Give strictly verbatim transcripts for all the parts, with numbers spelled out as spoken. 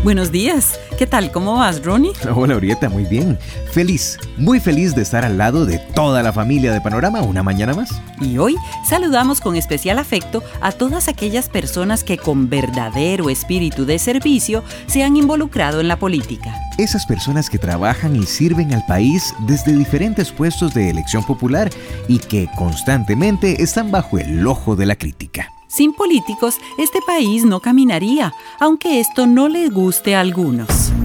Buenos días. ¿Qué tal? ¿Cómo vas, Ronnie? Hola, Orieta, muy bien. Feliz, muy feliz de estar al lado de toda la familia de Panorama una mañana más. Y hoy saludamos con especial afecto a todas aquellas personas que con verdadero espíritu de servicio se han involucrado en la política. Esas personas que trabajan y sirven al país desde diferentes puestos de elección popular y que constantemente están bajo el ojo de la crítica. Sin políticos, este país no caminaría, aunque esto no les guste a algunos.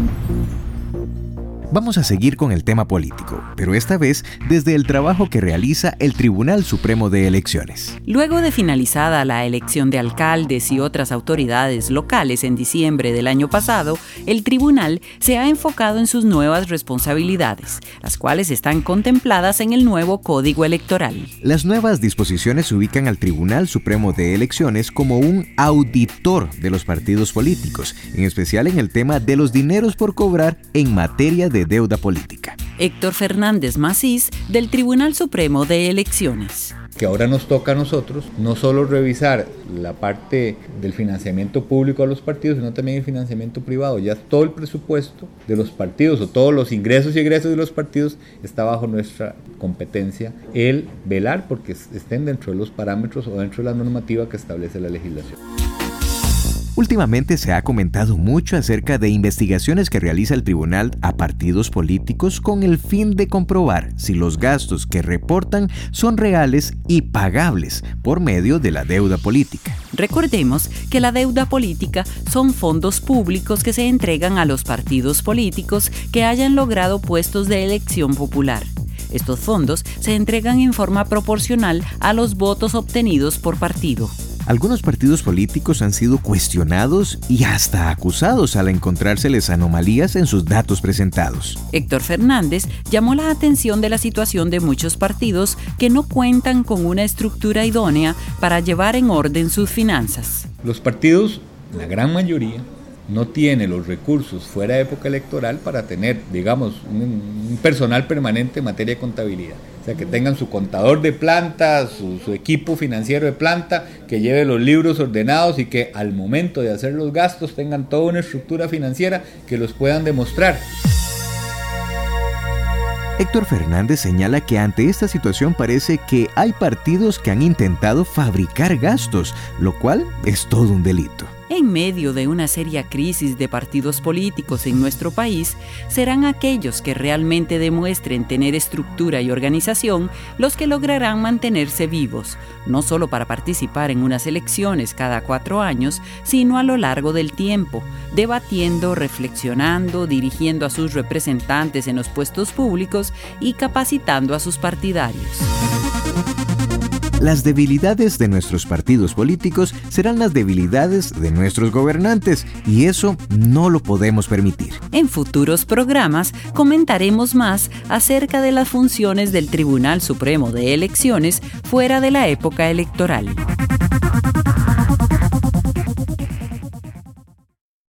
Vamos a seguir con el tema político, pero esta vez desde el trabajo que realiza el Tribunal Supremo de Elecciones. Luego de finalizada la elección de alcaldes y otras autoridades locales en diciembre del año pasado, el tribunal se ha enfocado en sus nuevas responsabilidades, las cuales están contempladas en el nuevo Código Electoral. Las nuevas disposiciones ubican al Tribunal Supremo de Elecciones como un auditor de los partidos políticos, en especial en el tema de los dineros por cobrar en materia de de deuda política. Héctor Fernández Macís, del Tribunal Supremo de Elecciones. Que ahora nos toca a nosotros no solo revisar la parte del financiamiento público a los partidos, sino también el financiamiento privado. Ya todo el presupuesto de los partidos o todos los ingresos y egresos de los partidos está bajo nuestra competencia el velar porque estén dentro de los parámetros o dentro de la normativa que establece la legislación. Últimamente se ha comentado mucho acerca de investigaciones que realiza el tribunal a partidos políticos con el fin de comprobar si los gastos que reportan son reales y pagables por medio de la deuda política. Recordemos que la deuda política son fondos públicos que se entregan a los partidos políticos que hayan logrado puestos de elección popular. Estos fondos se entregan en forma proporcional a los votos obtenidos por partido. Algunos partidos políticos han sido cuestionados y hasta acusados al encontrárseles anomalías en sus datos presentados. Héctor Fernández llamó la atención de la situación de muchos partidos que no cuentan con una estructura idónea para llevar en orden sus finanzas. Los partidos, la gran mayoría, no tienen los recursos fuera de época electoral para tener, digamos, un, un personal permanente en materia de contabilidad. O sea, que tengan su contador de planta, su, su equipo financiero de planta, que lleve los libros ordenados y que al momento de hacer los gastos tengan toda una estructura financiera que los puedan demostrar. Héctor Fernández señala que ante esta situación parece que hay partidos que han intentado fabricar gastos, lo cual es todo un delito. En medio de una seria crisis de partidos políticos en nuestro país, serán aquellos que realmente demuestren tener estructura y organización los que lograrán mantenerse vivos, no solo para participar en unas elecciones cada cuatro años, sino a lo largo del tiempo, debatiendo, reflexionando, dirigiendo a sus representantes en los puestos públicos y capacitando a sus partidarios. Las debilidades de nuestros partidos políticos serán las debilidades de nuestros gobernantes y eso no lo podemos permitir. En futuros programas comentaremos más acerca de las funciones del Tribunal Supremo de Elecciones fuera de la época electoral.